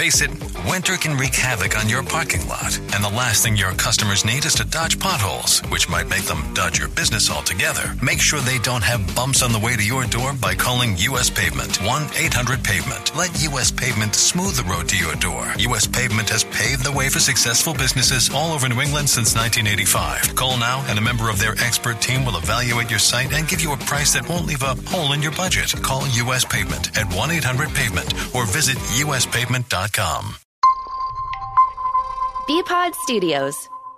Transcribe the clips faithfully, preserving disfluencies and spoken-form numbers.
Face it, winter can wreak havoc on your parking lot, and the last thing your customers need is to dodge potholes, which might make them dodge your business altogether. Make sure they don't have bumps on the way to your door by calling U S Pavement, one eight hundred pavement. Let U S Pavement smooth the road to your door. U S Pavement has paved the way for successful businesses all over New England since nineteen eighty-five. Call now, and a member of their expert team will evaluate your site and give you a price that won't leave a hole in your budget. Call U S Pavement at one eight hundred pavement or visit U S pavement dot com. B-Pod Studios.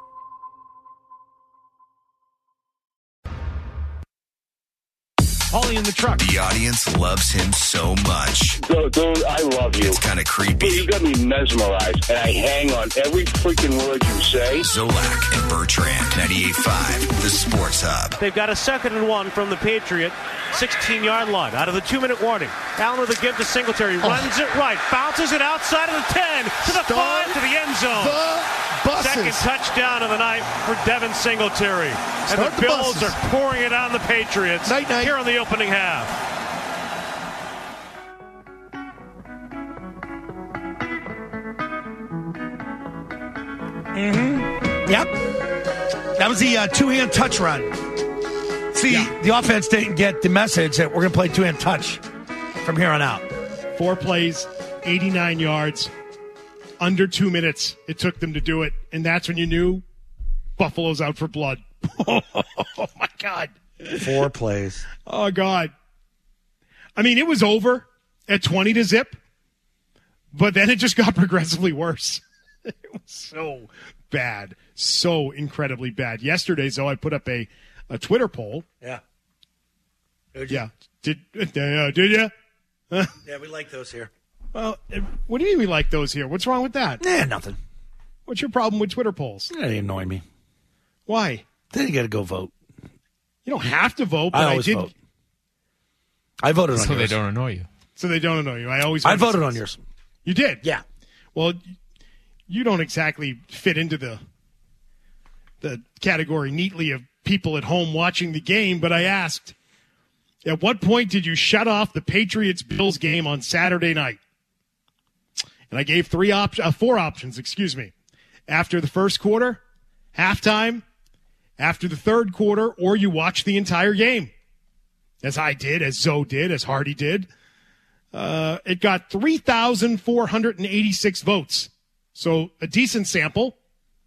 Paulie in the truck. The audience loves him so much. Dude, dude, I love you. It's kind of creepy. You got me mesmerized, and I hang on every freaking word you say. Zolak and Bertrand, ninety-eight point five, the Sports Hub. They've got a second and one from the Patriot sixteen-yard line out of the two-minute warning. Allen with a give to Singletary. Runs it right. Bounces it outside of the ten to the five to the end zone. The Second touchdown of the night for Devin Singletary. And Start the the Bills buses. are pouring it on the Patriots Night, night. here in the opening half. Mm-hmm. Yep. That was the uh, two-hand touch run. See, yeah. The offense didn't get the message that we're going to play two-hand touch from here on out. Four plays, eighty-nine yards, under two minutes it took them to do it, and that's when you knew Buffalo's out for blood. Oh, my God. Four plays. Oh, God. I mean, it was over at twenty to zip, but then it just got progressively worse. It was so bad, so incredibly bad. Yesterday, though, I put up a, a Twitter poll. Yeah. Did yeah. Did, uh, did you? Huh? Yeah, we like those here. Well, what do you mean we like those here? What's wrong with that? Nah, nothing. What's your problem with Twitter polls? They annoy me. Why? Then you got to go vote. You don't have to vote, but I I, always did. vote. I voted on so yours. they don't annoy you. So they don't annoy you. I always. I voted on yours. You did? Yeah. Well, you don't exactly fit into the the category neatly of people at home watching the game, but I asked, at what point did you shut off the Patriots-Bills game on Saturday night? And I gave three op- uh, four options, excuse me. After the first quarter, halftime, after the third quarter, or you watch the entire game. As I did, as Zoe did, as Hardy did. Uh, it got three thousand four hundred eighty-six votes. So a decent sample.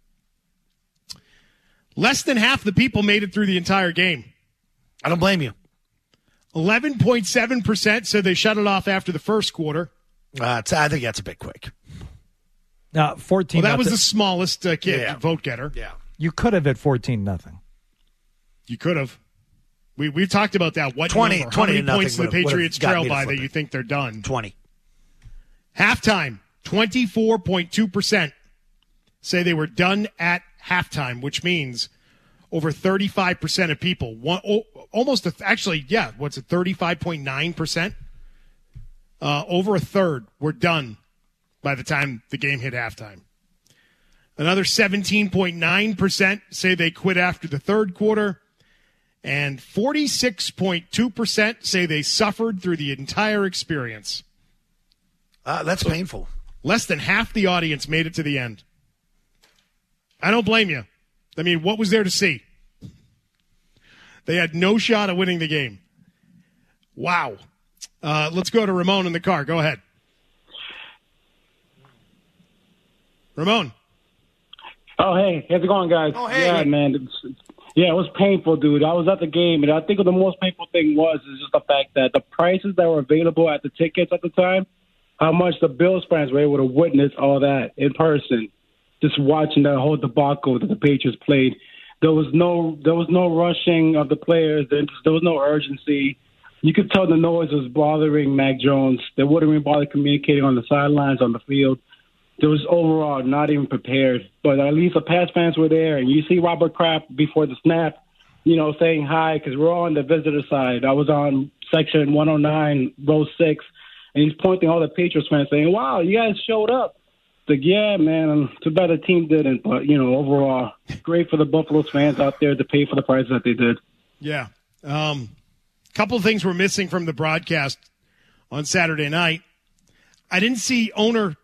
Less than half the people made it through the entire game. I don't blame you. eleven point seven percent said they shut it off after the first quarter. Uh, I think that's a bit quick. Uh, fourteen. Well, that was nothing. the smallest uh, kid Yeah. vote getter. Yeah. You could have at fourteen nothing. You could have. We, we've talked about that. What twenty, number? twenty How many to points do nothing the would've- Patriots would've got trail me to by flip that it. you think they're done? twenty. Halftime, twenty-four point two percent say they were done at halftime, which means over thirty-five percent of people, one, oh, almost, a, actually, yeah, what's it, thirty-five point nine percent? Uh, over a third were done by the time the game hit halftime. Another seventeen point nine percent say they quit after the third quarter. And forty-six point two percent say they suffered through the entire experience. Uh, that's so painful. Less than half the audience made it to the end. I don't blame you. I mean, what was there to see? They had no shot at winning the game. Wow. Uh, let's go to Ramon in the car. Go ahead. Ramon. Oh, hey. How's it going, guys? Oh, hey. Yeah, man. It's, yeah, it was painful, dude. I was at the game, and I think the most painful thing was is just the fact that the prices that were available at the tickets at the time, how much the Bills fans were able to witness all that in person, just watching the whole debacle that the Patriots played. There was no there was no rushing of the players. There, there was no urgency. You could tell the noise was bothering Mac Jones. They wouldn't even bother communicating on the sidelines, on the field. There was overall not even prepared. But at least the Pats fans were there, and you see Robert Kraft before the snap, you know, saying hi, because we're all on the visitor side. I was on section one oh nine, row six, and he's pointing all the Patriots fans saying, wow, you guys showed up. It's like, yeah, man, too bad the team didn't. But, you know, overall, great for the Buffalo fans out there to pay for the prices that they did. Yeah. Um, couple of things were missing from the broadcast on Saturday night. I didn't see owner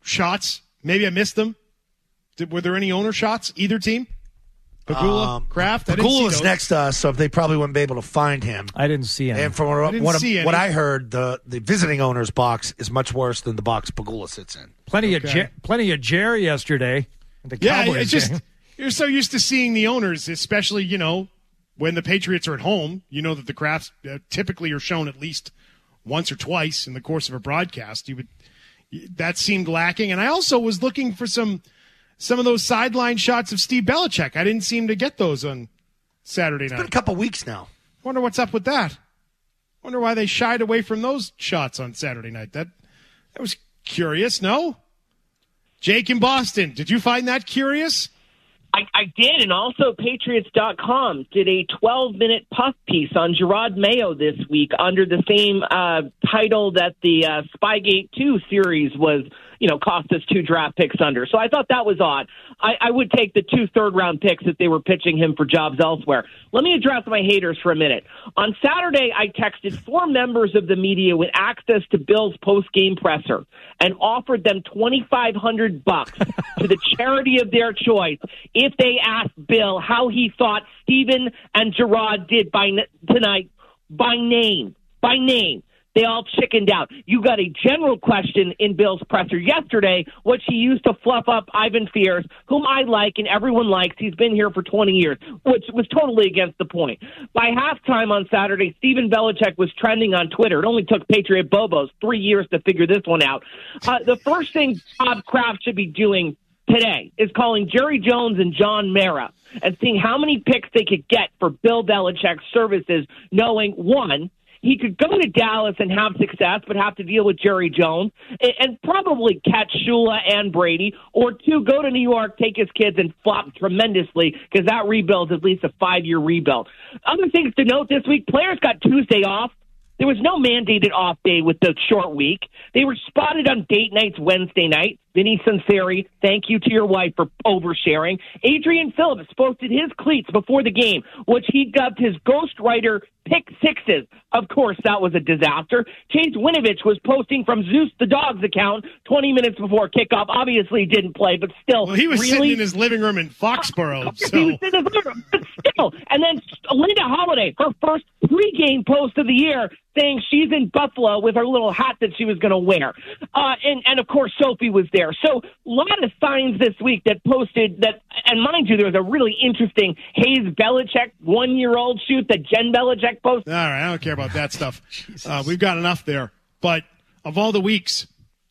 shots? Maybe I missed them. Did, were there any owner shots? Either team? Pagula, Um, Kraft? I didn't see Pagula was those. next to us, so they probably wouldn't be able to find him. I didn't see any. And from what, I didn't what, see any. what I heard, the, the visiting owner's box is much worse than the box Pagula sits in. Plenty of Okay. Jer- plenty of Jerry yesterday. at The Yeah, Cowboys it's just game. you're so used to seeing the owners, especially, you know, when the Patriots are at home. You know that the Krafts uh, typically are shown at least once or twice in the course of a broadcast. You would that seemed lacking, and I also was looking for some some of those sideline shots of Steve Belichick. I didn't seem to get those on Saturday It's been a night. couple weeks now. Wonder what's up with that. Wonder why they shied away from those shots on Saturday night. That that was curious. No, Jake in Boston. Did you find that curious? I, I did, and also Patriots dot com did a twelve-minute puff piece on Gerard Mayo this week under the same uh, title that the uh, Spygate two series was, you know, cost us two draft picks under. So I thought that was odd. I, I would take the two third-round picks if they were pitching him for jobs elsewhere. Let me address my haters for a minute. On Saturday, I texted four members of the media with access to Bill's post-game presser and offered them twenty-five hundred bucks to the charity of their choice if they asked Bill how he thought Steven and Gerard did by n- tonight by name. By name. They all chickened out. You got a general question in Bill's presser yesterday, which he used to fluff up Ivan Fears, whom I like and everyone likes. He's been here for twenty years, which was totally against the point. By halftime on Saturday, Steven Belichick was trending on Twitter. It only took Patriot Bobos three years to figure this one out. Uh, the first thing Bob Kraft should be doing today is calling Jerry Jones and John Mara and seeing how many picks they could get for Bill Belichick's services, knowing, one, he could go to Dallas and have success, but have to deal with Jerry Jones and, and probably catch Shula and Brady. Or two, go to New York, take his kids, and flop tremendously because that rebuild is at least a five-year rebuild. Other things to note this week, players got Tuesday off. There was no mandated off day with the short week. They were spotted on date nights Wednesday night. Vinny Sunseri, thank you to your wife for oversharing. Adrian Phillips posted his cleats before the game, which he dubbed his ghostwriter pick sixes. Of course, that was a disaster. Chase Winovich was posting from Zeus the Dog's account twenty minutes before kickoff. Obviously didn't play, but still. Well, he was really? sitting in his living room in Foxborough. He So was in his living room, but still. And then Linda Holiday, her first pregame post of the year, saying she's in Buffalo with her little hat that she was going to wear. Uh, and, and, of course, Sophie was there. So a lot of signs this week that posted that, and mind you, there was a really interesting Hayes Belichick one-year-old shoot that Jen Belichick posted. all right, I don't care about that stuff. Uh, we've got enough there. But of all the weeks,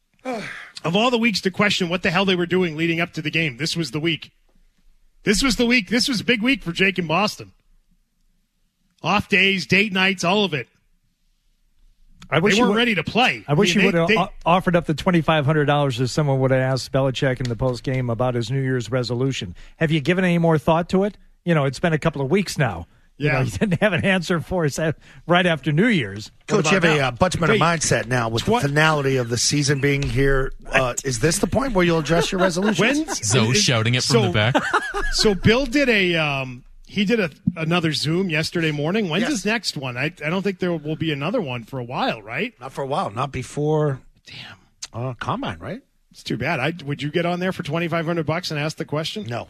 of all the weeks to question what the hell they were doing leading up to the game, this was the week. This was the week. This was a big week for Jake in Boston. Off days, date nights, all of it. I wish They you weren't would- ready to play. I wish I mean, you would have they- they- o- offered up the twenty-five hundred dollars if someone would have asked Belichick in the post game about his New Year's resolution. Have you given any more thought to it? You know, it's been a couple of weeks now. You Yeah. know, you didn't have an answer for us at- right after New Year's. What Coach, you about have a now? uh, much better Wait, mindset now with tw- the finality of the season being here. Uh, is this the point where you'll address your resolution? When's, Zoe shouting it from so, the back. So Bill did a um, he did a, another Zoom yesterday morning. When's Yes. his next one? I, I don't think there will be another one for a while, right? Not for a while. Not before. Damn. Uh, combine, right? It's too bad. I, would you get on there for twenty-five hundred bucks and ask the question? No.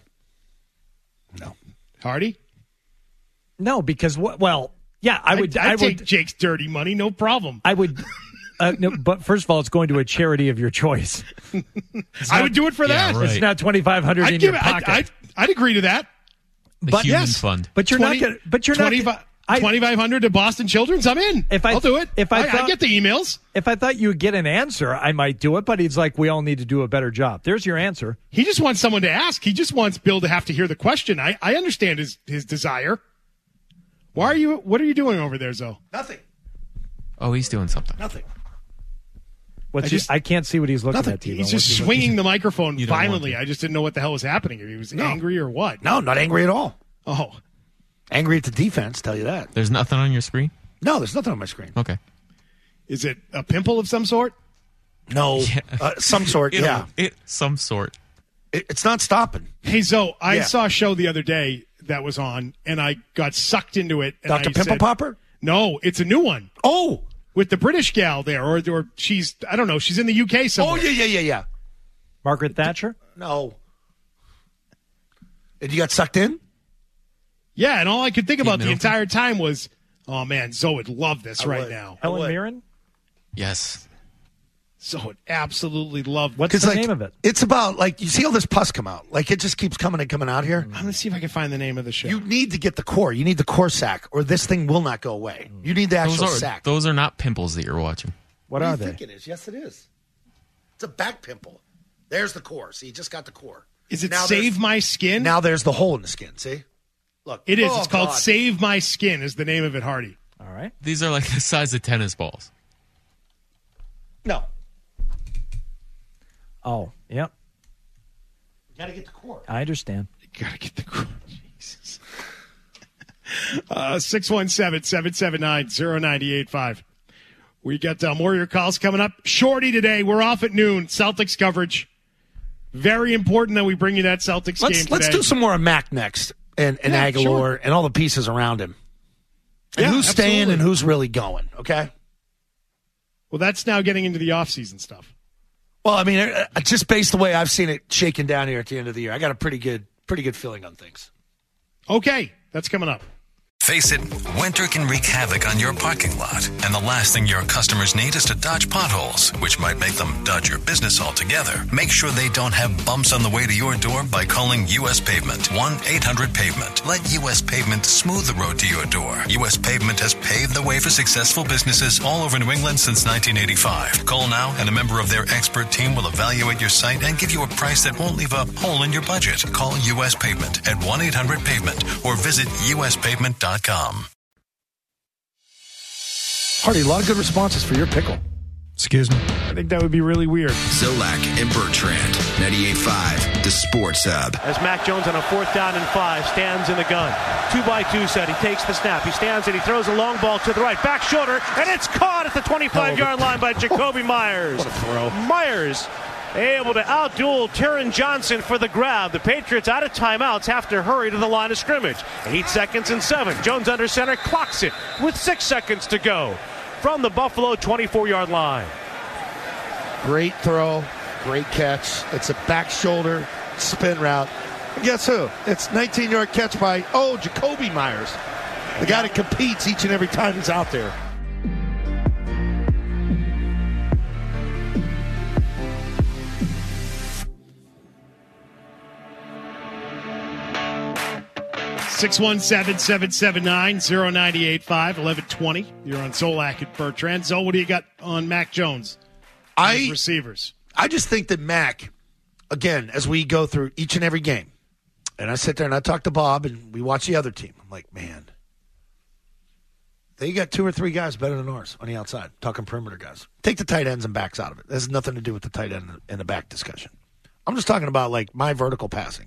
No. Hardy? No, because what? Well, yeah, I would. I'd, I'd I take would. Jake's dirty money, no problem. I would. Uh, no, but first of all, it's going to a charity of your choice. I would do it for Yeah, that. right. It's not twenty-five hundred I'd in give your it. I'd, pocket. I'd, I'd agree to that. The But- human yes. fund. but you're twenty not. Gonna, but you're not. twenty-five I- twenty-five hundred to Boston Children's. I'm in. If I- I'll do it. if I I, thought- I get the emails. If I thought you would get an answer, I might do it. But he's like, we all need to do a better job. There's your answer. He just wants someone to ask. He just wants Bill to have to hear the question. I, I understand his his desire. Why are you? What are you doing over there, Zoe? Nothing. Oh, he's doing something. Nothing. What's I he- just- I can't see what he's looking Nothing. at. T-Bone. He's What's just he looking- swinging the microphone You don't want violently. to. I just didn't know what the hell was happening. If he was No. angry or what. No, not angry at all. Oh, Angry at the defense, tell you that. There's nothing on your screen? No, there's nothing on my screen. Okay. is it a pimple of some sort? No. Yeah. Uh, some sort, It'll- yeah. It, some sort. It, it's not stopping. Hey, Zoe, I Yeah. saw a show the other day that was on, and I got sucked into it. And Doctor I Pimple said- Popper? No, it's a new one Oh. with the British gal there, or or she's I don't know, she's in the U K somewhere. Oh, yeah, yeah, yeah, yeah. Margaret Thatcher? No. And you got sucked in? Yeah, and all I could think Kate about the Middleton? entire time was, oh, man, Zoe would love this I right would. now. Helen would. Mirren? Yes. Zoe would absolutely love What's Because the like, name of it? It's about, like, you see all this pus come out. Like, it just keeps coming and coming out here. I'm going to see if I can find the name of the show. You need to get the core. You need the core sack, or this thing will not go away. You need the Those actual are, sack. those are not pimples that you're watching. What do are you they? think it is? Yes, it is. It's a back pimple. There's the core. See, you just got the core. Is it Now Save there's- My Skin? Now there's the hole in the skin. See? Look. It is. Oh, it's called God. Save My Skin is the name of it, Hardy. All right. These are like the size of tennis balls. No. Oh, yep. You got to get the core. I understand. You got to get the core. Jesus. Uh, six one seven, seven seven nine, zero nine eight five. We got uh, more of your calls coming up. Shorty today. We're off at noon. Celtics coverage. Very important that we bring you that Celtics Let's game let's today. do some more of Mac next, and and Yeah, Aguilar sure. and all the pieces around him, and Yeah, who's staying absolutely. and who's really going. Okay. Well, that's now getting into the offseason stuff. Well, I mean, uh, uh, just based the way I've seen it shaking down here at the end of the year, I got a pretty good pretty good feeling on things. Okay, that's coming up. Face it, winter can wreak havoc on your parking lot, and the last thing your customers need is to dodge potholes, which might make them dodge your business altogether. Make sure they don't have bumps on the way to your door by calling U S Pavement, one eight hundred pavement. Let U S Pavement smooth the road to your door. U S Pavement has paved the way for successful businesses all over New England since nineteen eighty-five. Call now, and a member of their expert team will evaluate your site and give you a price that won't leave a hole in your budget. Call U S Pavement at one eight hundred pavement or visit U S pavement dot com. Hardy, a lot of good responses for your pickle. Excuse me. I think that would be really weird. Zolak and Bertrand, ninety-eight point five, the Sports Hub. As Mac Jones on a fourth down and five stands in the gun. Two by two set. He takes the snap. He stands and he throws a long ball to the right. Back shoulder, and it's caught at the twenty-five-yard line by Jacoby Myers. What a throw. Myers able to outduel Tyron Johnson for the grab. The Patriots out of timeouts have to hurry to the line of scrimmage. Eight seconds and seven. Jones under center clocks it with six seconds to go from the Buffalo twenty-four-yard line. Great throw, great catch. It's a back shoulder spin route. And guess who? It's nineteen-yard catch by, oh, Jacoby Myers. The guy that competes each and every time he's out there. six one seven, seven seven nine, zero nine eight five, eleven twenty. You're on Zolak at Bertrand. Zoe, what do you got on Mac Jones? I His receivers. I just think that Mac, again, as we go through each and every game, and I sit there and I talk to Bob and we watch the other team. I'm like, man, they got two or three guys better than ours on the outside, talking perimeter guys. Take the tight ends and backs out of it. It has nothing to do with the tight end and the back discussion. I'm just talking about, like, my vertical passing,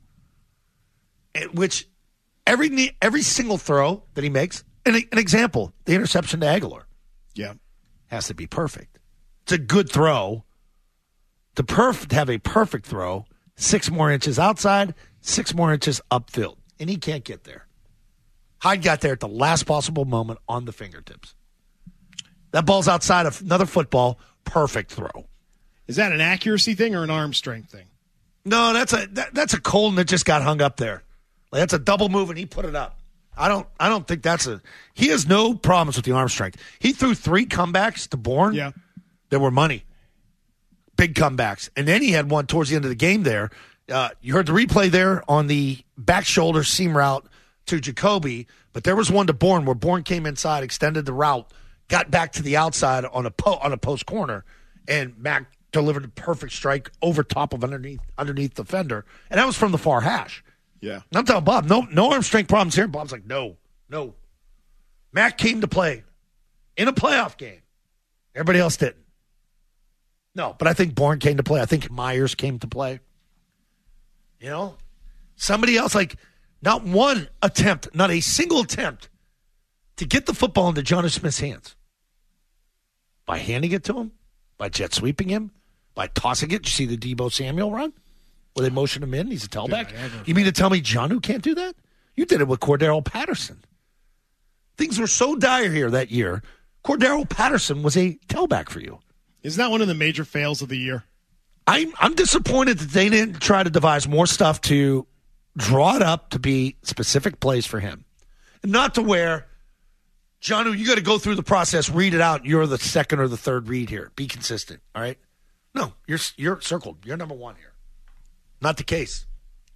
which every every single throw that he makes, an, an example, the interception to Aguilar. Yeah. Has to be perfect. It's a good throw. To perf- to have a perfect throw, six more inches outside, six more inches upfield. And he can't get there. Hyde got there at the last possible moment on the fingertips. That ball's outside of another football. Perfect throw. Is that an accuracy thing or an arm strength thing? No, that's a that, that's a Colton that just got hung up there. Like, that's a double move, and he put it up. I don't I don't think that's a – he has no problems with the arm strength. He threw three comebacks to Bourne. Yeah. That were money. Big comebacks. And then he had one towards the end of the game there. Uh, you heard the replay there on the back shoulder seam route to Jacoby, but there was one to Bourne where Bourne came inside, extended the route, got back to the outside on a po- on a post corner, and Mac delivered a perfect strike over top of underneath underneath the fender. And that was from the far hash. Yeah. And I'm telling Bob, no, no arm strength problems here. Bob's like, no, no. Mac came to play in a playoff game. Everybody else didn't. No, but I think Bourne came to play. I think Myers came to play. You know? Somebody else, like, not one attempt, not a single attempt to get the football into Jonas Smith's hands. By handing it to him, by jet sweeping him, by tossing it. Did you see the Deebo Samuel run? Where they motioned him in, he's a tailback. You mean to tell me Jonnu can't do that? You did it with Cordero Patterson. Things were so dire here that year. Cordero Patterson was a tailback for you. Isn't that one of the major fails of the year? I'm, I'm disappointed that they didn't try to devise more stuff to draw it up to be specific plays for him. And not to where, Jonnu, you got to go through the process, read it out. You're the second or the third read here. Be consistent, all right? No, you're you're circled. You're number one here. Not the case.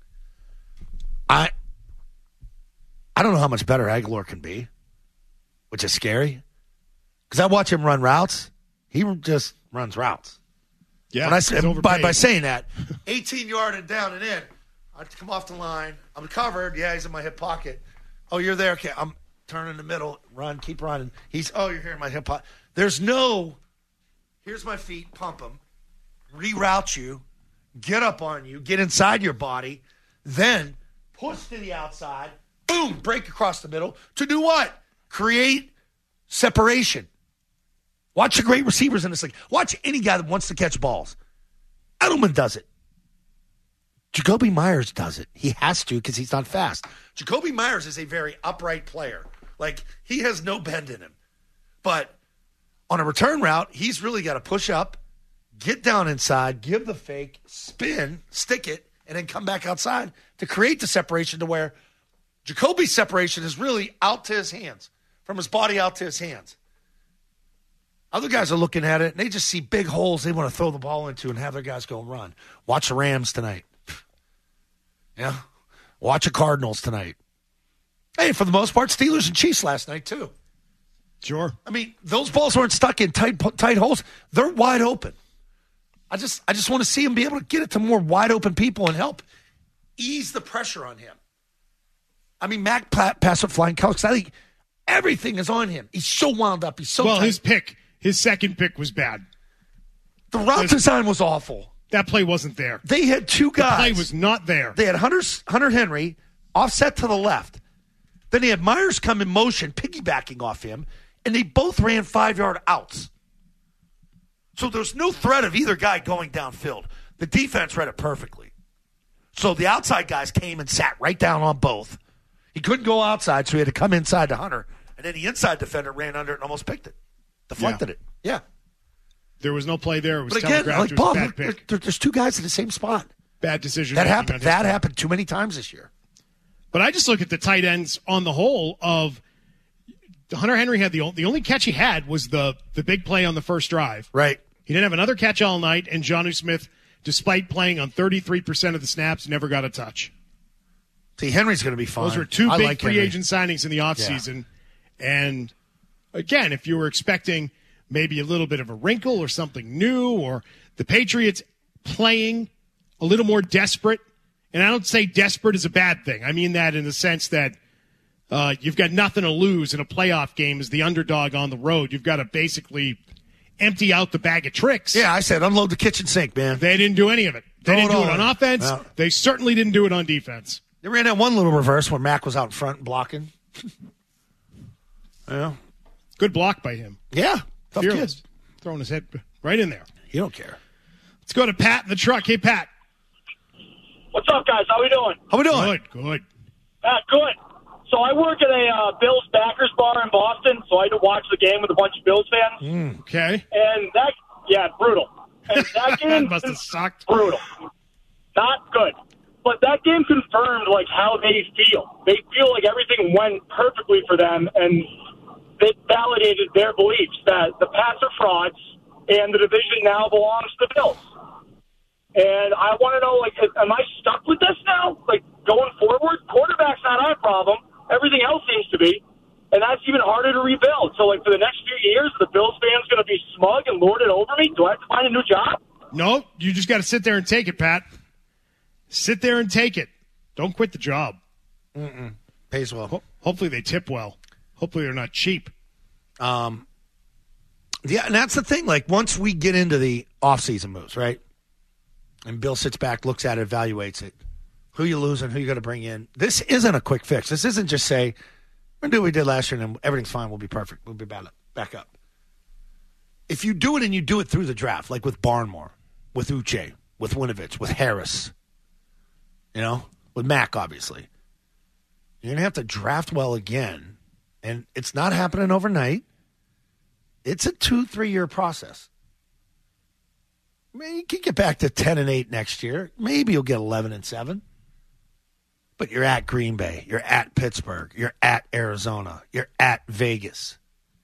I I don't know how much better Aguilar can be, which is scary. Because I watch him run routes. He just runs routes. Yeah, when I say, by, by saying that, eighteen-yard and down and in, I come off the line. I'm covered. Yeah, he's in my hip pocket. Oh, you're there. Okay, I'm turning the middle. Run, keep running. He's, oh, you're here in my hip pocket. There's no, here's my feet, pump them, reroute you, get up on you, get inside your body, then push to the outside, boom, break across the middle to do what? Create separation. Watch the great receivers in this league. Watch any guy that wants to catch balls. Edelman does it. Jacoby Myers does it. He has to because he's not fast. Jacoby Myers is a very upright player. Like, he has no bend in him. But on a return route, he's really got to push up, get down inside, give the fake, spin, stick it, and then come back outside to create the separation to where Jacoby's separation is really out to his hands, from his body out to his hands. Other guys are looking at it, and they just see big holes they want to throw the ball into and have their guys go and run. Watch the Rams tonight. Yeah. Watch the Cardinals tonight. Hey, for the most part, Steelers and Chiefs last night, too. Sure. I mean, those balls weren't stuck in tight tight holes. They're wide open. I just I just want to see him be able to get it to more wide open people and help ease the pressure on him. I mean, Mac passed with flying colors. I think everything is on him. He's so wound up. He's so Well, tight. his pick, his second pick was bad. The route There's, design was awful. That play wasn't there. They had two guys. The play was not there. They had Hunter, Hunter Henry offset to the left. Then they had Myers come in motion, piggybacking off him, and they both ran five-yard outs. So there's no threat of either guy going downfield. The defense read it perfectly. So the outside guys came and sat right down on both. He couldn't go outside, so he had to come inside to Hunter. And then the inside defender ran under it and almost picked it. Deflected Yeah. it. Yeah. There was no play there. It was But again, telegraphed. like It was Bob, a bad pick. there, there's two guys in the same spot. Bad decision. That making happened. on his That part. happened too many times this year. But I just look at the tight ends on the whole of Hunter Henry had the only, the only catch he had was the the big play on the first drive. Right. He didn't have another catch all night, and Jonnu Smith, despite playing on thirty-three percent of the snaps, never got a touch. See, Henry's going to be fine. Those were two I big like free Henry. agent signings in the offseason. Yeah. And again, if you were expecting maybe a little bit of a wrinkle or something new, or the Patriots playing a little more desperate, and I don't say desperate is a bad thing. I mean that in the sense that uh, you've got nothing to lose in a playoff game as the underdog on the road. You've got to basically empty out the bag of tricks. Yeah, I said unload the kitchen sink, man. They didn't do any of it. They Throw didn't it do all it on in. offense. No. They certainly didn't do it on defense. They ran that one little reverse where Mac was out in front and blocking. Yeah. Good block by him. Yeah. Tough Fearless. kid. Throwing his head right in there. You don't care. Let's go to Pat in the truck. Hey, Pat. What's up, guys? How we doing? How we doing? Good, good. Uh, good. So I work at a uh, Bills backers bar in Boston, so I had to watch the game with a bunch of Bills fans. Mm, okay. And that, yeah, brutal. And that game must have sucked. Brutal. Not good. But that game confirmed, like, how they feel. They feel like everything went perfectly for them, and it validated their beliefs that the Pats are frauds and the division now belongs to the Bills. And I want to know, like, am I stuck with this now? Like, going forward? Quarterback's not our problem. Everything else seems to be. And that's even harder to rebuild. So, like, for the next few years, the Bills fans going to be smug and lord it over me? Do I have to find a new job? No, you just got to sit there and take it, Pat. Sit there and take it. Don't quit the job. Mm-mm. Pays well. Ho- hopefully they tip well. Hopefully they're not cheap. Um, yeah, and that's the thing. Like, once we get into the offseason moves, right? And Bill sits back, looks at it, evaluates it. Who you losing, who you going to bring in. This isn't a quick fix. This isn't just say, we're going to do what we did last year and everything's fine. We'll be perfect. We'll be back up. If you do it and you do it through the draft, like with Barnmore, with Uche, with Winovich, with Harris, you know, with Mac, obviously, you're going to have to draft well again. And it's not happening overnight. It's a two, three-year process. I mean, you can get back to ten and eight next year. Maybe you'll get eleven and seven. But you're at Green Bay. You're at Pittsburgh. You're at Arizona. You're at Vegas.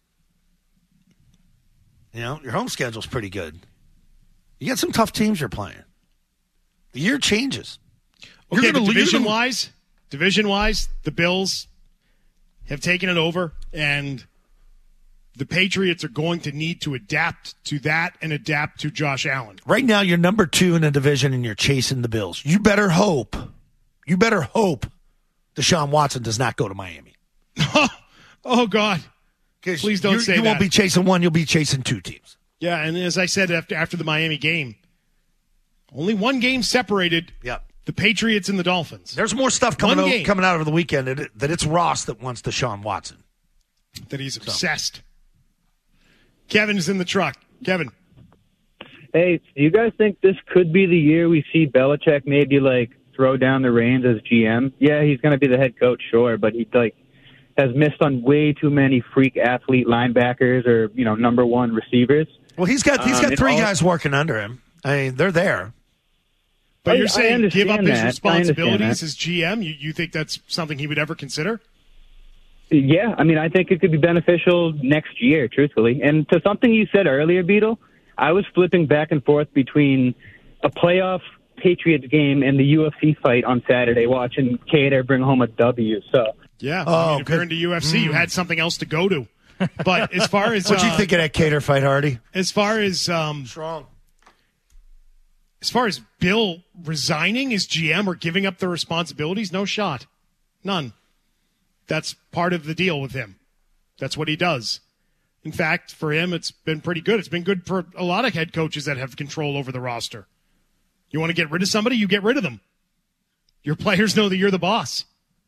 You know, your home schedule's pretty good. You got some tough teams you're playing. The year changes. Okay, but division-wise, division-wise, the Bills have taken it over, and the Patriots are going to need to adapt to that and adapt to Josh Allen. Right now, you're number two in the division, and you're chasing the Bills. You better hope, you better hope Deshaun Watson does not go to Miami. Oh, God. Please don't you, say you that. You won't be chasing one, you'll be chasing two teams. Yeah, and as I said after after the Miami game, only one game separated yep. the Patriots and the Dolphins. There's more stuff coming out, coming out over the weekend that, it, that it's Ross that wants Deshaun Watson. That he's obsessed. So. Kevin's in the truck. Kevin. Hey, do you guys think this could be the year we see Belichick maybe, like, throw down the reins as G M? Yeah, he's going to be the head coach, sure, but he, like, has missed on way too many freak athlete linebackers or, you know, number one receivers. Well, he's got he's got um, three all, guys working under him. I mean, they're there. But you're saying give up his that. responsibilities as G M? You, you think that's something he would ever consider? Yeah, I mean, I think it could be beneficial next year, truthfully. And to something you said earlier, Beetle, I was flipping back and forth between a playoff Patriots game and the U F C fight on Saturday, watching Cater bring home a W. So yeah, oh, I mean, if you're into U F C, mm. you had something else to go to. But as far as what'd you uh, think of that Cater fight, Hardy? As far as um, strong. As far as Bill resigning as G M or giving up the responsibilities, no shot, none. That's part of the deal with him. That's what he does. In fact, for him, it's been pretty good. It's been good for a lot of head coaches that have control over the roster. You want to get rid of somebody, you get rid of them. Your players know that you're the boss.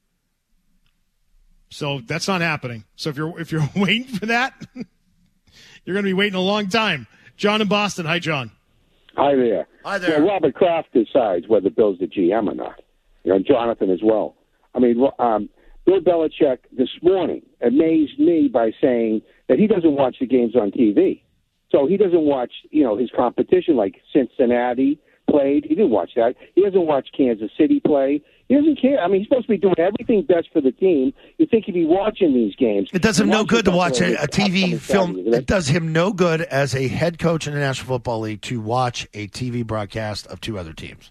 So that's not happening. So if you're if you're waiting for that, you're going to be waiting a long time. John in Boston. Hi, John. Hi there. Hi there. Well, Robert Kraft decides whether Bill's the G M or not. You know, Jonathan as well. I mean, um, Bill Belichick this morning amazed me by saying that he doesn't watch the games on T V. So he doesn't watch, you know, his competition like Cincinnati played. He didn't watch that. He doesn't watch Kansas City play. He doesn't care. I mean, he's supposed to be doing everything best for the team. You think he'd be watching these games. It does him no good to watch a, a T V film. It does him no good as a head coach in the National Football League to watch a T V broadcast of two other teams.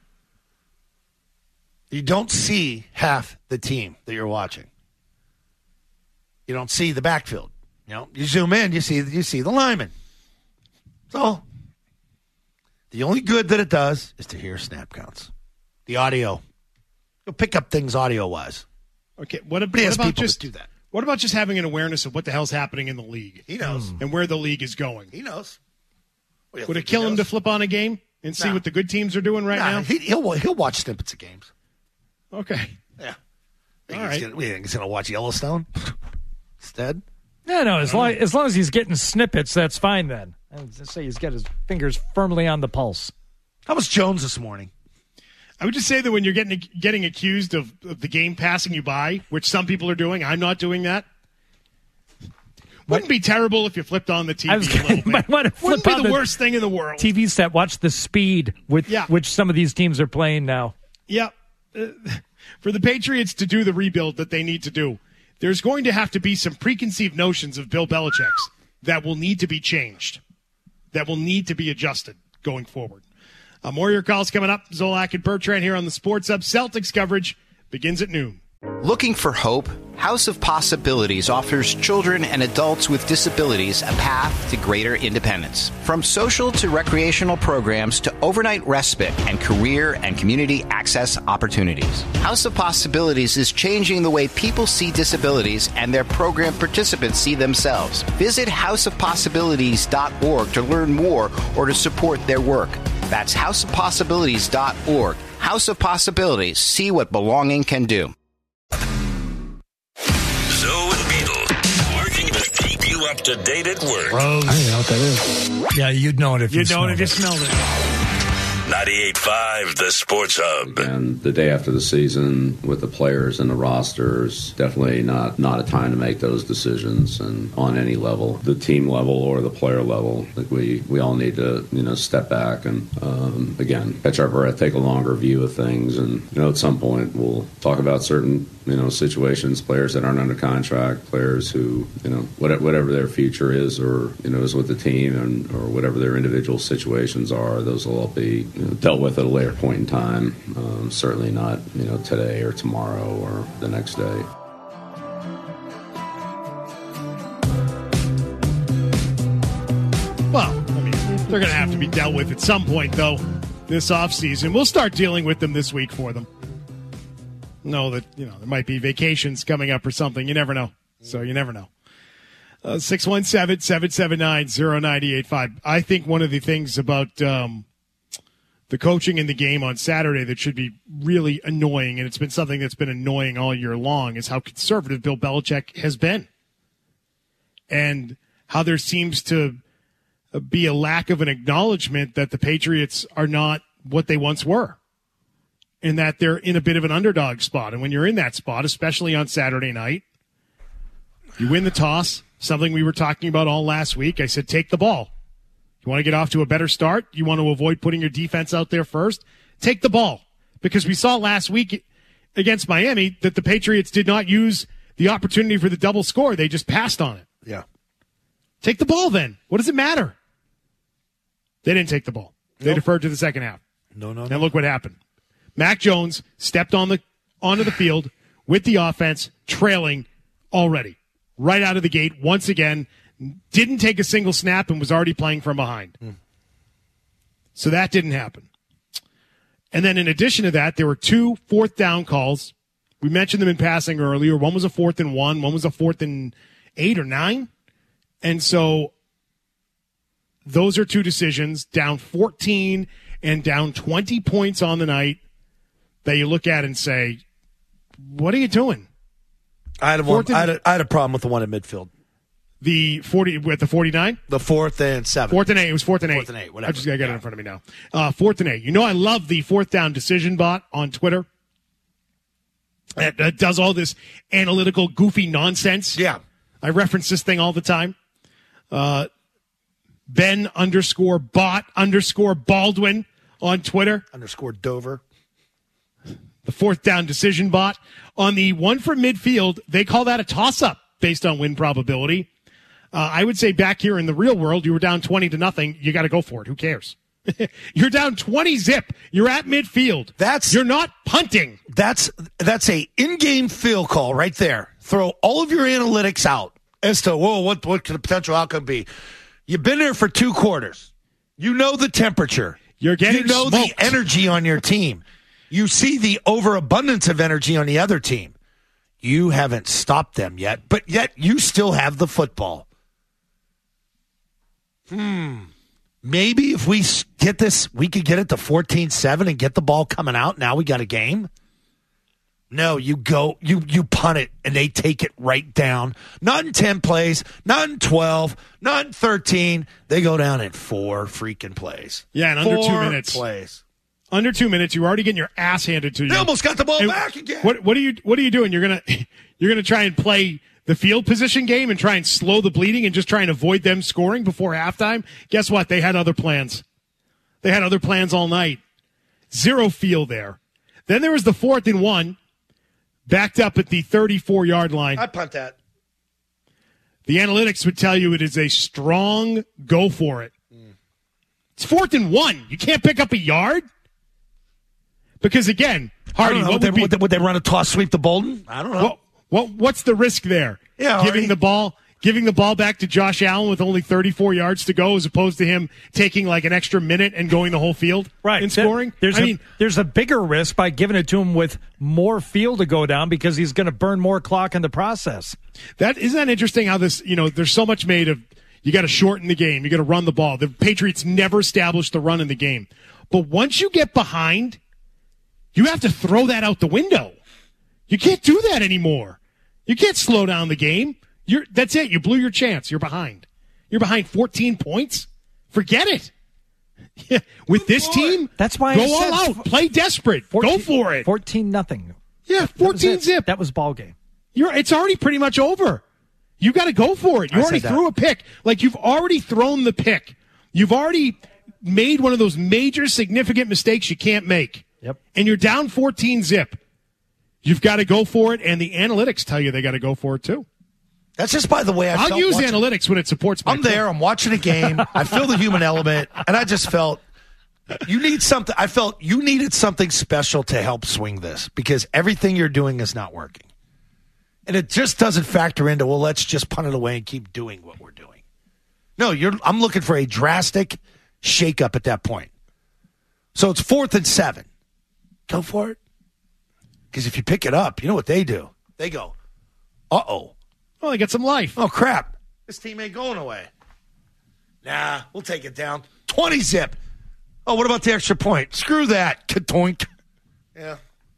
You don't see half the team that you're watching. You don't see the backfield. You know, you zoom in, you see you see the linemen. So the only good that it does is to hear snap counts, the audio. You'll pick up things audio-wise. Okay, what, ab- what what about just do that? What about just having an awareness of what the hell's happening in the league? He knows, and where the league is going. He knows. Would it kill him to flip on a game and see nah. what the good teams are doing right nah, now? He, he'll he'll watch snippets of games. Okay. Yeah. All he's right. Gonna, we think he's going to watch Yellowstone instead. Yeah, no. As long as long as he's getting snippets, that's fine. Then I would just say he's got his fingers firmly on the pulse. How was Jones this morning? I would just say that when you're getting getting accused of, of the game passing you by, which some people are doing, I'm not doing that. Wouldn't be terrible if you flipped on the T V I was a little bit. might want to flip Wouldn't be on the, the worst thing in the world. T V set. Watch the speed with Yeah. which some of these teams are playing now. Yeah. Uh, for the Patriots to do the rebuild that they need to do, there's going to have to be some preconceived notions of Bill Belichick's that will need to be changed, that will need to be adjusted going forward. Uh, more of your calls coming up. Zolak and Bertrand here on the Sports Hub. Celtics coverage begins at noon. Looking for hope? House of Possibilities offers children and adults with disabilities a path to greater independence. From social to recreational programs to overnight respite and career and community access opportunities. House of Possibilities is changing the way people see disabilities and their program participants see themselves. Visit house of possibilities dot org to learn more or to support their work. That's house of possibilities dot org. House of Possibilities. See what belonging can do. Zoe and Beetle, working to keep you up to date at work. Rose. I don't know what that is. Yeah, you'd know it if you'd you know it if you smelled smelled it. ninety-eight point five, the Sports Hub. And the day after the season with the players and the rosters, definitely not, not a time to make those decisions. And on any level, the team level or the player level, like we, we all need to, you know, step back and, um, again, catch our breath, take a longer view of things. And, you know, at some point we'll talk about certain, you know, situations, players that aren't under contract, players who, you know, whatever, whatever their future is or, you know, is with the team and or whatever their individual situations are, those will all be, you know, dealt with at a later point in time. Um, certainly not, you know, today or tomorrow or the next day. Well, I mean, they're going to have to be dealt with at some point, though, this offseason. We'll start dealing with them this week for them. Know that, you know, there might be vacations coming up or something. You never know. So you never know. Uh, six one seven, seven seven nine, zero nine eight five. I think one of the things about um, the coaching in the game on Saturday that should be really annoying, and it's been something that's been annoying all year long, is how conservative Bill Belichick has been. And how there seems to be a lack of an acknowledgement that the Patriots are not what they once were. And that they're in a bit of an underdog spot. And when you're in that spot, especially on Saturday night, you win the toss, something we were talking about all last week. I said, take the ball. You want to get off to a better start? You want to avoid putting your defense out there first? Take the ball. Because we saw last week against Miami that the Patriots did not use the opportunity for the double score. They just passed on it. Yeah. Take the ball then. What does it matter? They didn't take the ball. They Nope. deferred to the second half. No, no, And no. look what happened. Mac Jones stepped on the onto the field with the offense trailing already. Right out of the gate, once again, didn't take a single snap and was already playing from behind. Mm. So that didn't happen. And then in addition to that, there were two fourth down calls. We mentioned them in passing earlier. One was a fourth and one. One was a fourth and eight or nine. And so those are two decisions, down fourteen and down twenty points on the night, that you look at and say, what are you doing? I had a, one, I, had a, I had a problem with the one in midfield. The forty with the forty-nine? The fourth and seven. Fourth and eight. It was fourth and eight. Fourth and eight, whatever. I just got to get yeah. it in front of me now. Uh, fourth and eight. You know I love the fourth down decision bot on Twitter. It, it does all this analytical, goofy nonsense. Yeah. I reference this thing all the time. Uh, Ben underscore bot underscore Baldwin on Twitter. Underscore Dover. The fourth down decision bot. On the one for midfield, they call that a toss-up based on win probability. Uh, I would say back here in the real world, you were down twenty to nothing. You got to go for it. Who cares? You're down twenty zip. You're at midfield. That's You're not punting. That's that's a in-game field call right there. Throw all of your analytics out as to, whoa, what, what could the potential outcome be? You've been there for two quarters. You know the temperature. You're getting You know smoked. the energy on your team. You see the overabundance of energy on the other team. You haven't stopped them yet, but yet you still have the football. Hmm. Maybe if we get this, we could get it to fourteen seven and get the ball coming out. Now we got a game. No, you go, you you punt it, and they take it right down. Not in ten plays, not in twelve, not in thirteen. They go down in four freaking plays. Yeah, in under four two minutes. plays. Under two minutes, you're already getting your ass handed to you. They almost got the ball And back again. What, what are you? What are you doing? You're gonna you're gonna try and play the field position game and try and slow the bleeding and just try and avoid them scoring before halftime. Guess what? They had other plans. They had other plans all night. Zero feel there. Then there was the fourth and one, backed up at the thirty-four yard line. I punt that. The analytics would tell you it is a strong go for it. Mm. It's fourth and one. You can't pick up a yard. Because again, Hardy, I don't know. what Would they, would, be, would, they, would they run a toss sweep to Bolden? I don't know. What, what what's the risk there? Yeah, giving Hardy. the ball giving the ball back to Josh Allen with only thirty-four yards to go, as opposed to him taking like an extra minute and going the whole field right. and scoring. There's I a, mean, there's a bigger risk by giving it to him with more field to go down because he's going to burn more clock in the process. that isn't that interesting how this, you know, there's so much made of you got to shorten the game, you got to run the ball. The Patriots never established the run in the game. But once you get behind, you have to throw that out the window. You can't do that anymore. You can't slow down the game. You're that's it. You blew your chance. You're behind. You're behind fourteen points. Forget it. Yeah, with this team, that's why go I said all out, play desperate, fourteen, go for it. Fourteen nothing. Yeah, fourteen zip. That was ball game. You're. It's already pretty much over. You got to go for it. You I already said that. threw a pick. Like you've already thrown the pick. You've already made one of those major significant mistakes you can't make. Yep. And you're down fourteen zip. You've got to go for it, and the analytics tell you they got to go for it too. That's just by the way I I'll felt use watching. analytics when it supports my I'm there. I'm watching a game. I feel the human element, and I just felt you need something. I felt you needed something special to help swing this because everything you're doing is not working, and it just doesn't factor into. Well, let's just punt it away and keep doing what we're doing. No, you're. I'm looking for a drastic shakeup at that point. So it's fourth and seven. Go for it, because if you pick it up, you know what they do. They go, uh oh. Well, they get some life. Oh, crap. This team ain't going away. Nah, we'll take it down. twenty zip. Oh, what about the extra point? Screw that. Kadoink. Yeah.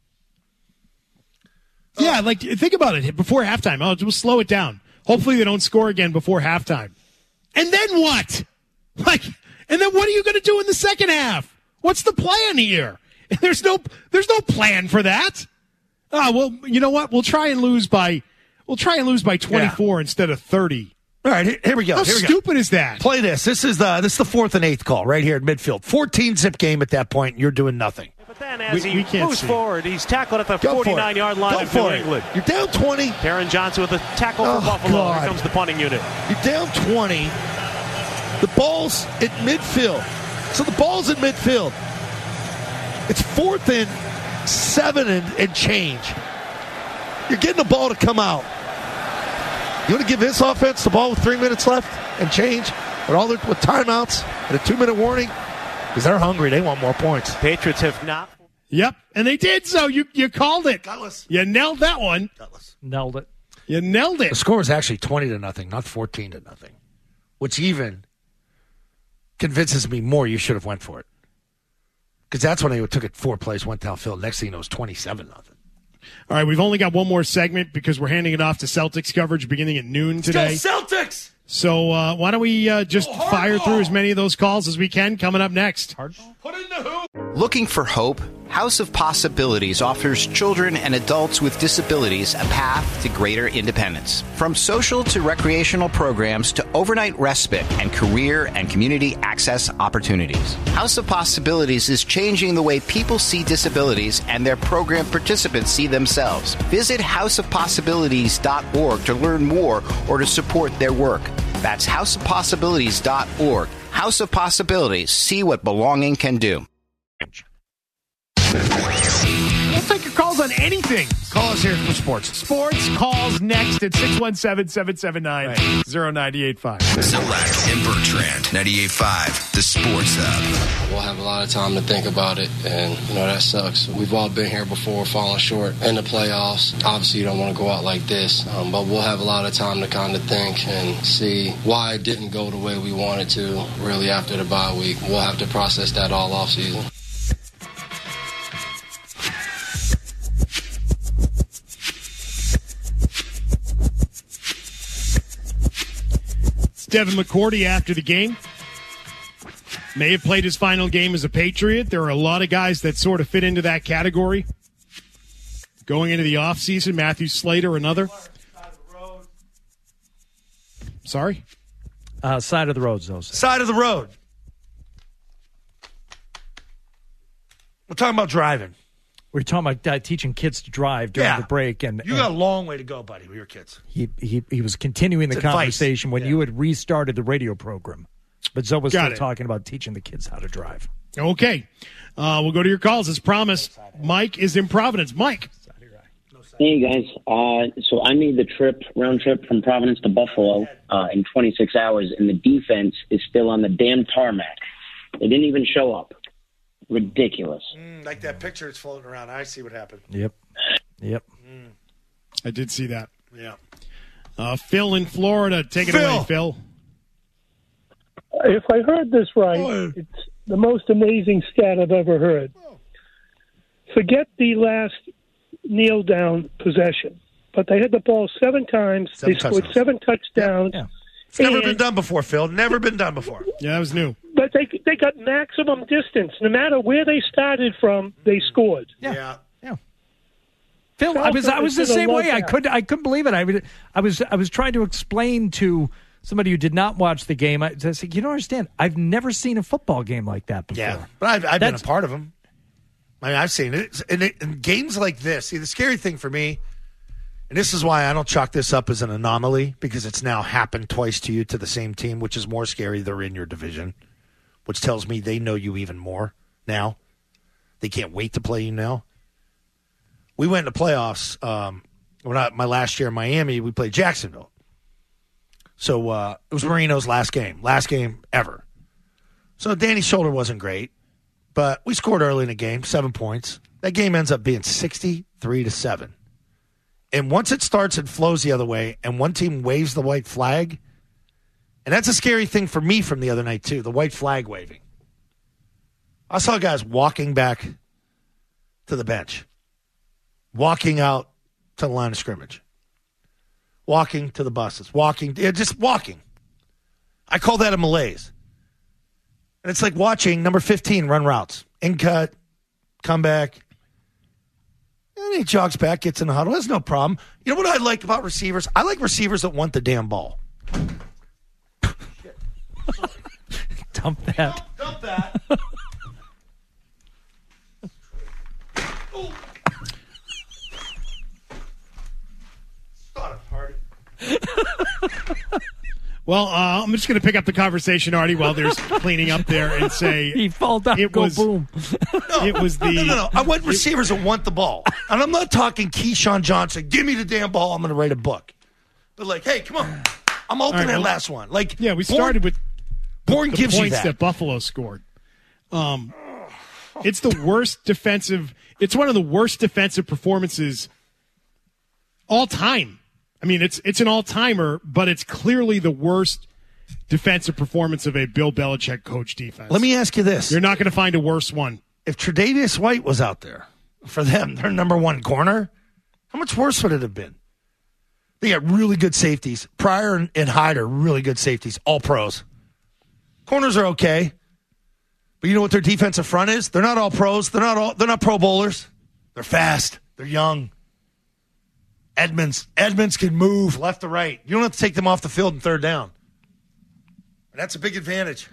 Yeah, like think about it. Before halftime, oh, we'll slow it down. Hopefully they don't score again before halftime. And then what? Like, and then what are you going to do in the second half? What's the plan here? There's no, there's no plan for that. Oh, well, you know what? We'll try and lose by... We'll try and lose by twenty-four yeah. instead of thirty. All right, here, here we go. How here we stupid go. is that? Play this. This is the this is the fourth and eighth call right here at midfield. fourteen zip game at that point. You're doing nothing. But then as we, he we moves see. forward, he's tackled at the Go forty-nine-yard line Go of for New it. England. You're down twenty. Taron Johnson with a tackle Oh, for Buffalo. God. Here comes the punting unit. You're down twenty. The ball's at midfield. So the ball's at midfield. It's fourth and seven and, and change. You're getting the ball to come out. You want to give this offense the ball with three minutes left and change with all the, with timeouts and a two-minute warning? Because they're hungry. They want more points. Patriots have not. Yep, and they did so. You you called it. Gutless. You nailed that one. Gutless. Nailed it. You nailed it. The score is actually twenty to nothing, not fourteen to nothing, which even convinces me more you should have went for it. Because that's when they took it four plays, went downfield. Next thing you know, it was twenty-seven nothing. All right, we've only got one more segment because we're handing it off to Celtics coverage beginning at noon today. Let's go Celtics! So uh, why don't we uh, just oh, fire ball. through as many of those calls as we can coming up next. Hardball? Put in the hoop. Looking for hope? House of Possibilities offers children and adults with disabilities a path to greater independence. From social to recreational programs to overnight respite and career and community access opportunities. House of Possibilities is changing the way people see disabilities and their program participants see themselves. Visit house of possibilities dot org to learn more or to support their work. That's house of possibilities dot org. House of Possibilities. See what belonging can do. We'll take your calls on anything. Call us here for sports. Sports calls next at six one seven, seven seven nine, zero nine eight five. Zilak and Bertrand, ninety-eight point five, the Sports Hub. We'll have a lot of time to think about it, and, you know, that sucks. We've all been here before, falling short in the playoffs. Obviously, you don't want to go out like this, um, but we'll have a lot of time to kind of think and see why it didn't go the way we wanted to really after the bye week. We'll have to process that all off season. Devin McCourty after the game. May have played his final game as a Patriot. There are a lot of guys that sort of fit into that category. Going into the offseason, Matthew Slater, another. Sorry? Uh, side of the road, those. Side of the road. We're talking about driving. We're talking about uh, teaching kids to drive during Yeah. the break. and You and got a long way to go, buddy, with your kids. He he, he was continuing the It's advice. conversation when Yeah. you had restarted the radio program. But Zoe was Got still it. talking about teaching the kids how to drive. Okay. Uh, we'll go to your calls as promised. Mike is in Providence. Mike. Hey, guys. Uh, so I made the trip, round trip from Providence to Buffalo uh, in twenty-six hours, and the defense is still on the damn tarmac. They didn't even show up. Ridiculous. Mm, like that picture that's floating around. I see what happened. Yep. Yep. Mm. I did see that. Yeah. Uh, Phil in Florida. Take it Phil. away, Phil. If I heard this right, it's the most amazing stat I've ever heard. Forget the last kneel-down possession, but they had the ball seven times. Seven they scored touchdowns. seven touchdowns. Yeah. It's never And- been done before, Phil. Never been done before. Yeah, that was new. But they they got maximum distance. No matter where they started from, they scored. Yeah. Yeah. Phil, I was I was the same way. I couldn't I couldn't believe it. I was I was I was trying to explain to somebody who did not watch the game. I, I said, "You don't understand. I've never seen a football game like that before." Yeah, but I've, I've been a That's- part of them. I mean, I've seen it. And it, in games like this, see, the scary thing for me, and this is why I don't chalk this up as an anomaly, because it's now happened twice to you to the same team, which is more scary. They're in your division, which tells me they know you even more now. They can't wait to play you now. We went into playoffs. Um, when I, my last year in Miami, we played Jacksonville. So uh, it was Marino's last game, last game ever. So Danny's shoulder wasn't great, but we scored early in the game, seven points. That game ends up being sixty-three to seven. And once it starts and flows the other way, and one team waves the white flag, and that's a scary thing for me from the other night too, the white flag waving. I saw guys walking back to the bench, walking out to the line of scrimmage, walking to the buses, walking, yeah, just walking. I call that a malaise. And it's like watching number fifteen run routes. In cut, come back. And he jogs back, gets in the huddle. That's no problem. You know what I like about receivers? I like receivers that want the damn ball. Dump that. Dump that. Well, uh, I'm just going to pick up the conversation, Artie, while there's cleaning up there and say he fall down, it go was, boom. It was the No, no, no. I want receivers that want the ball. And I'm not talking Keyshawn Johnson. Give me the damn ball. I'm going to write a book. But, like, hey, come on. I'm open right, that well, last one. Like, yeah, we Bourne- started with Bourne the gives you points that. that Buffalo scored. Um, it's the worst defensive. It's one of the worst defensive performances all time. I mean, it's it's an all timer, but it's clearly the worst defensive performance of a Bill Belichick coach defense. Let me ask you this. You're not going to find a worse one. If Tre'Davious White was out there for them, their number one corner, how much worse would it have been? They got really good safeties. Pryor and, and Hyde are really good safeties, all pros. Corners are okay. But you know what their defensive front is? They're not all pros. They're not all they're not pro bowlers. They're fast. They're young. Edmonds. Edmonds can move left to right. You don't have to take them off the field in third down. And that's a big advantage.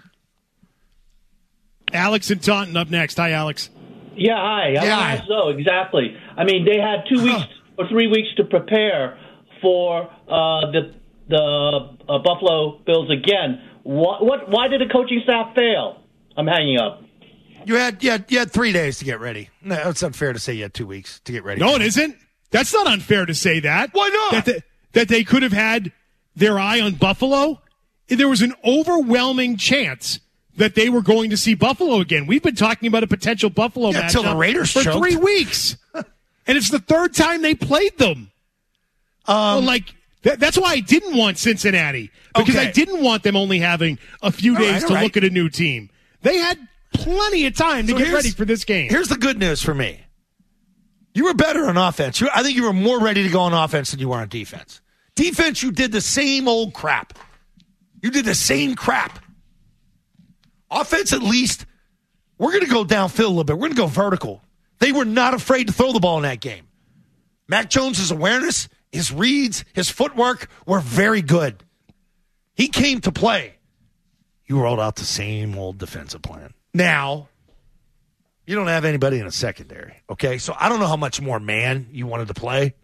Alex and Taunton up next. Hi, Alex. Yeah, hi. I Yeah, yeah, so exactly. I mean, they had two weeks or three weeks to prepare for uh, the the uh, Buffalo Bills again. What? What? Why did the coaching staff fail? I'm hanging up. You had you had, you had three days to get ready. No, it's unfair to say you had two weeks to get ready. No, it isn't. That's not unfair to say that. Why not? That they, that they could have had their eye on Buffalo. There was an overwhelming chance that they were going to see Buffalo again. We've been talking about a potential Buffalo Yeah, till matchup the Raiders for choked. three weeks, and it's the third time they played them. Um, well, like that, that's why I didn't want Cincinnati, because Okay. I didn't want them only having a few All days right, to all right. look at a new team. They had plenty of time to So get here's- ready for this game. Here's the good news for me. You were better on offense. You, I think you were more ready to go on offense than you were on defense. Defense, you did the same old crap. You did the same crap. Offense, at least, we're going to go downfield a little bit. We're going to go vertical. They were not afraid to throw the ball in that game. Mac Jones' awareness, his reads, his footwork were very good. He came to play. You rolled out the same old defensive plan. Now, you don't have anybody in a secondary, okay? So I don't know how much more man you wanted to play.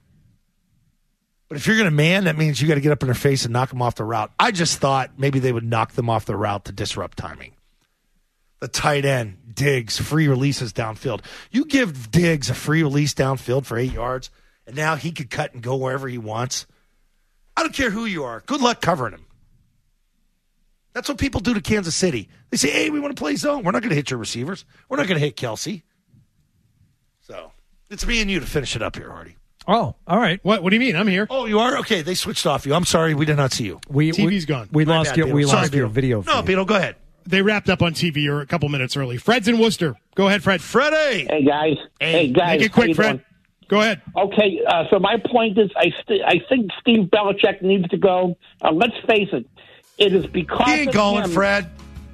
But if you're going to man, that means you got to get up in their face and knock them off the route. I just thought maybe they would knock them off the route to disrupt timing. The tight end, Diggs, free releases downfield. You give Diggs a free release downfield for eight yards, and now he could cut and go wherever he wants. I don't care who you are. Good luck covering him. That's what people do to Kansas City. They say, hey, we want to play zone. We're not going to hit your receivers. We're not going to hit Kelsey. So it's me and you to finish it up here, Hardy. Oh, all right. What? What do you mean? I'm here. Oh, you are? Okay, they switched off you. I'm sorry. We did not see you. We, T V's we, gone. We My lost bad, your, Beetle. we Sorry, lost your Beetle. video. No, feed. Beetle, go ahead. They wrapped up on T V or a couple minutes early. Fred's in Worcester. Go ahead, Fred. Freddie. Hey guys. Hey, guys. Make it how you quick, Fred. doing? Go ahead. Okay, uh, so my point is, I st- I think Steve Belichick needs to go. Uh, let's face it, It is because He ain't of going, him. Fred.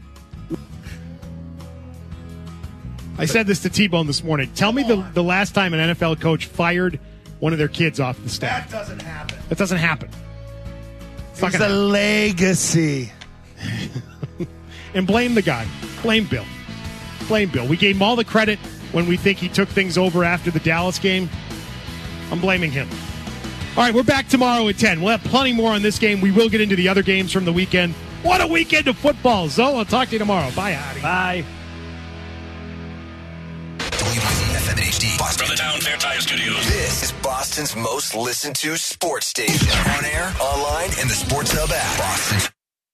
I said this to T-Bone this morning. Tell me the, the last time an N F L coach fired one of their kids off the staff. That doesn't happen. That doesn't happen. It's not It's gonna a happen. legacy. And blame the guy. Blame Bill. Blame Bill. We gave him all the credit when we think he took things over after the Dallas game. I'm blaming him. All right, we're back tomorrow at ten. We'll have plenty more on this game. We will get into the other games from the weekend. What a weekend of football. Zoe, I'll talk to you tomorrow. Bye, Hottie. Bye. W B Z F M H D Boston. From the Town Fair Tire Studios. This is Boston's most listened to sports station. On air, online, and the Sports Hub app. Boston.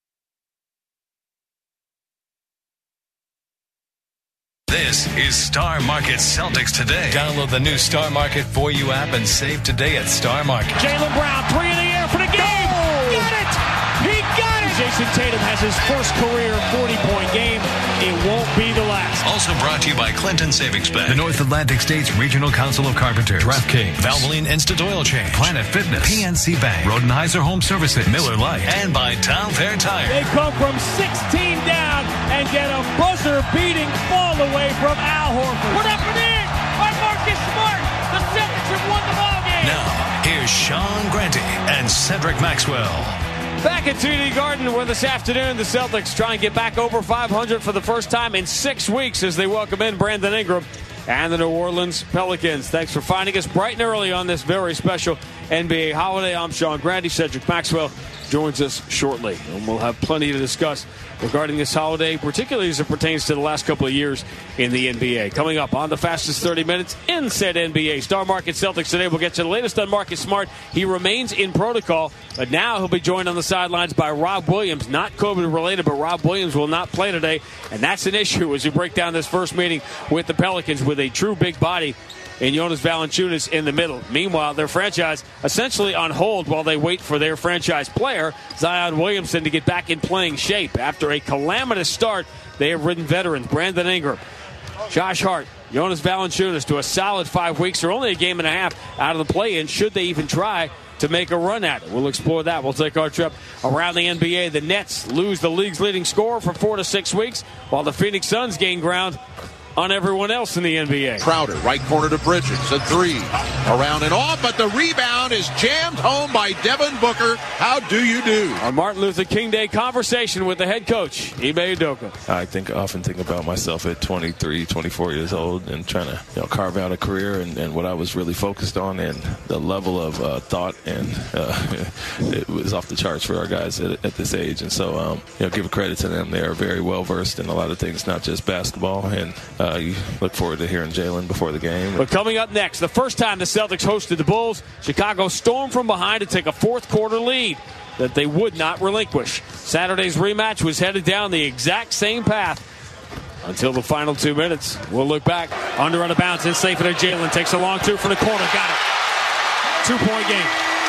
This is Star Market Celtics Today. Download the new Star Market for You app and save today at Star Market. Jaylen Brown, three in the air for the game. Got it. He got it. Jason Tatum has his first career forty-point game. It won't be the last. Also brought to you by Clinton Savings Bank, the North Atlantic States Regional Council of Carpenters, DraftKings, Valvoline Instant Oil Change, Planet Fitness, P N C Bank, Rodenheiser Home Services, Miller Lite, and by Town Fair Tire. They come from sixteen down and get a buzzer-beating fall away from Al Horford. Put up and in by Marcus Smart. The Celtics have won the ballgame. Now, here's Sean Grante and Cedric Maxwell. Back at T D Garden, where this afternoon the Celtics try and get back over five hundred for the first time in six weeks as they welcome in Brandon Ingram and the New Orleans Pelicans. Thanks for finding us bright and early on this very special N B A holiday. I'm Sean Grande. Cedric Maxwell joins us shortly, and we'll have plenty to discuss regarding this holiday, particularly as it pertains to the last couple of years in the N B A. Coming up on the fastest thirty minutes in said N B A. Star Market Celtics today. We'll get to the latest on Marcus Smart. He remains in protocol, but now he'll be joined on the sidelines by Rob Williams. Not COVID-related, but Rob Williams will not play today, and that's an issue as we break down this first meeting with the Pelicans with a true big body and Jonas Valanciunas in the middle. Meanwhile, their franchise essentially on hold while they wait for their franchise player, Zion Williamson, to get back in playing shape. After a calamitous start, they have ridden veterans Brandon Ingram, Josh Hart, Jonas Valanciunas to a solid five weeks, or only a game and a half out of the play-in, should they even try to make a run at it. We'll explore that. We'll take our trip around the N B A. The Nets lose the league's leading scorer for four to six weeks, while the Phoenix Suns gain ground on everyone else in the N B A. Crowder, right corner to Bridges, a three. Around and off, but the rebound is jammed home by Devin Booker. How do you do? Our Martin Luther King Day conversation with the head coach, Ime Udoka. I think I often think about myself at twenty-three, twenty-four years old and trying to you know, carve out a career and, and what I was really focused on, and the level of uh, thought and uh, it was off the charts for our guys at, at this age. And so, um, you know, give credit to them. They are very well versed in a lot of things, not just basketball. And uh, you look forward to hearing Jaylen before the game. But coming up next, the first time the Celtics hosted the Bulls, Chicago stormed from behind to take a fourth quarter lead that they would not relinquish. Saturday's rematch was headed down the exact same path until the final two minutes. We'll look back. Under on a bounce, and safe there. Jaylen takes a long two from the corner. Got it. Two-point game.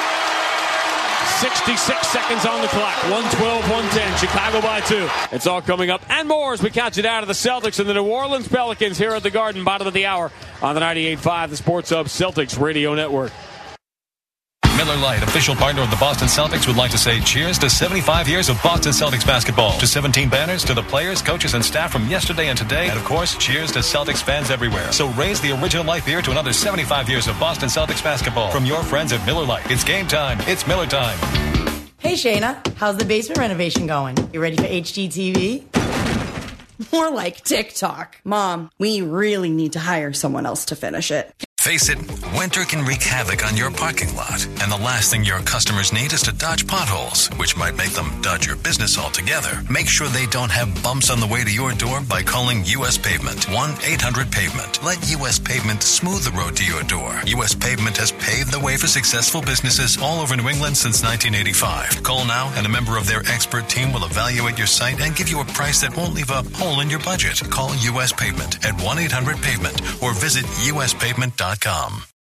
sixty-six seconds on the clock. one twelve, one ten. Chicago by two. It's all coming up and more as we count you down to the Celtics and the New Orleans Pelicans here at the Garden, bottom of the hour on the ninety-eight point five, the Sports Hub Celtics Radio Network. Miller Lite, official partner of the Boston Celtics, would like to say cheers to seventy-five years of Boston Celtics basketball. To seventeen banners, to the players, coaches, and staff from yesterday and today. And, of course, cheers to Celtics fans everywhere. So raise the original light beer to another seventy-five years of Boston Celtics basketball. From your friends at Miller Lite, it's game time. It's Miller time. Hey, Shayna. How's the basement renovation going? You ready for H G T V? More like TikTok. Mom, we really need to hire someone else to finish it. Face it, winter can wreak havoc on your parking lot. And the last thing your customers need is to dodge potholes, which might make them dodge your business altogether. Make sure they don't have bumps on the way to your door by calling U S Pavement. one eight hundred pavement. Let U S Pavement smooth the road to your door. U S Pavement has paved the way for successful businesses all over New England since nineteen eighty-five. Call now and a member of their expert team will evaluate your site and give you a price that won't leave a hole in your budget. Call U S Pavement at one eight hundred pavement or visit U S pavement dot com.